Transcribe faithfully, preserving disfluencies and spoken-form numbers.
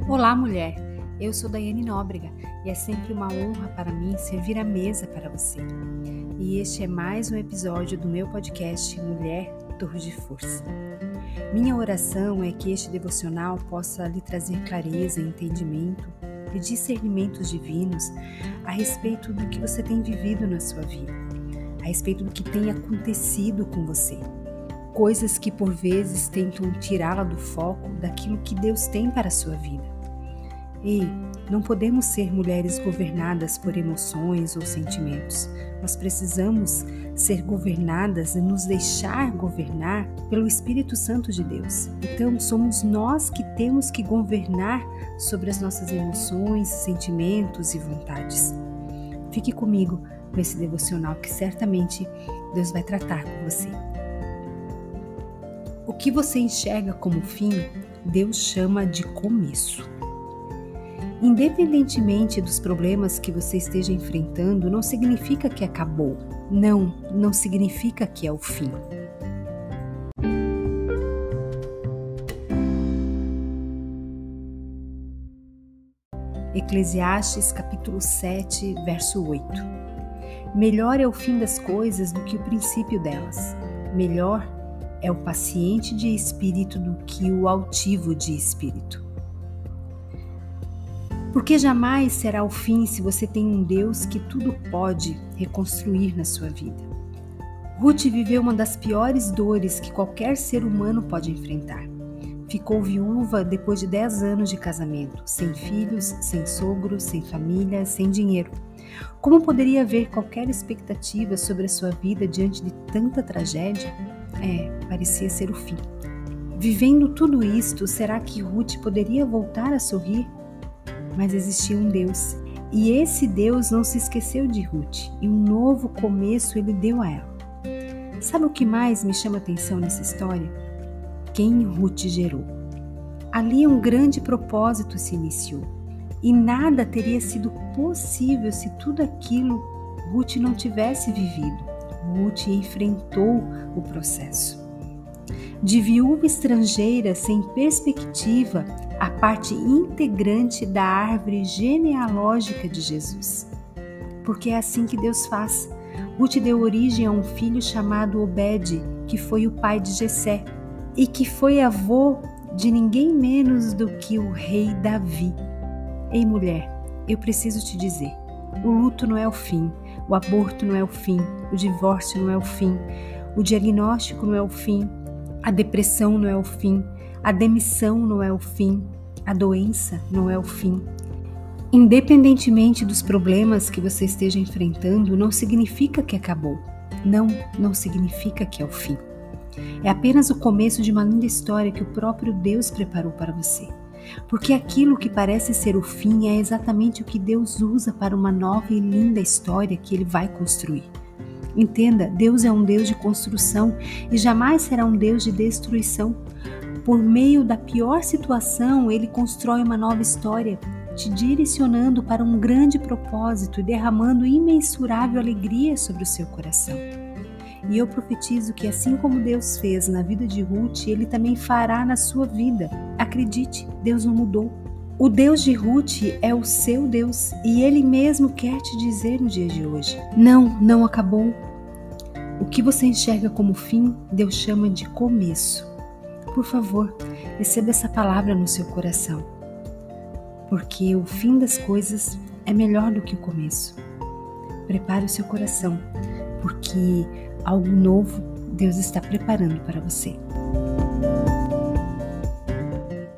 Olá, mulher! Eu sou Daiane Nóbrega e é sempre uma honra para mim servir a mesa para você. E este é mais um episódio do meu podcast Mulher Torre de Força. Minha oração é que este devocional possa lhe trazer clareza, entendimento e discernimentos divinos a respeito do que você tem vivido na sua vida, a respeito do que tem acontecido com você. Coisas que por vezes tentam tirá-la do foco daquilo que Deus tem para a sua vida. Ei, não podemos ser mulheres governadas por emoções ou sentimentos. Nós precisamos ser governadas e nos deixar governar pelo Espírito Santo de Deus. Então, somos nós que temos que governar sobre as nossas emoções, sentimentos e vontades. Fique comigo com esse devocional que certamente Deus vai tratar com você. O que você enxerga como fim, Deus chama de começo. Independentemente dos problemas que você esteja enfrentando, não significa que acabou. Não, não significa que é o fim. Eclesiastes capítulo sete, verso oito. Melhor é o fim das coisas do que o princípio delas. Melhor é o paciente de espírito do que o altivo de espírito. Porque jamais será o fim se você tem um Deus que tudo pode reconstruir na sua vida. Ruth viveu uma das piores dores que qualquer ser humano pode enfrentar. Ficou viúva depois de dez anos de casamento, sem filhos, sem sogro, sem família, sem dinheiro. Como poderia haver qualquer expectativa sobre a sua vida diante de tanta tragédia? É, parecia ser o fim. Vivendo tudo isto, será que Ruth poderia voltar a sorrir? Mas existia um Deus, e esse Deus não se esqueceu de Ruth, e um novo começo ele deu a ela. Sabe o que mais me chama atenção nessa história? Quem Ruth gerou. Ali um grande propósito se iniciou, e nada teria sido possível se tudo aquilo Ruth não tivesse vivido. Ruth enfrentou o processo. De viúva estrangeira sem perspectiva, a parte integrante da árvore genealógica de Jesus. Porque é assim que Deus faz. Ruth deu origem a um filho chamado Obed, que foi o pai de Jessé, e que foi avô de ninguém menos do que o rei Davi. Ei, mulher, eu preciso te dizer, o luto não é o fim, o aborto não é o fim, o divórcio não é o fim, o diagnóstico não é o fim, a depressão não é o fim, a demissão não é o fim, a doença não é o fim. Independentemente dos problemas que você esteja enfrentando, não significa que acabou. Não, não significa que é o fim. É apenas o começo de uma linda história que o próprio Deus preparou para você. Porque aquilo que parece ser o fim é exatamente o que Deus usa para uma nova e linda história que Ele vai construir. Entenda, Deus é um Deus de construção e jamais será um Deus de destruição. Por meio da pior situação, Ele constrói uma nova história, te direcionando para um grande propósito e derramando imensurável alegria sobre o seu coração. E eu profetizo que assim como Deus fez na vida de Ruth, Ele também fará na sua vida. Acredite, Deus não mudou. O Deus de Ruth é o seu Deus e Ele mesmo quer te dizer no dia de hoje: não, não acabou. O que você enxerga como fim, Deus chama de começo. Por favor, receba essa palavra no seu coração, porque o fim das coisas é melhor do que o começo. Prepare o seu coração, porque algo novo Deus está preparando para você.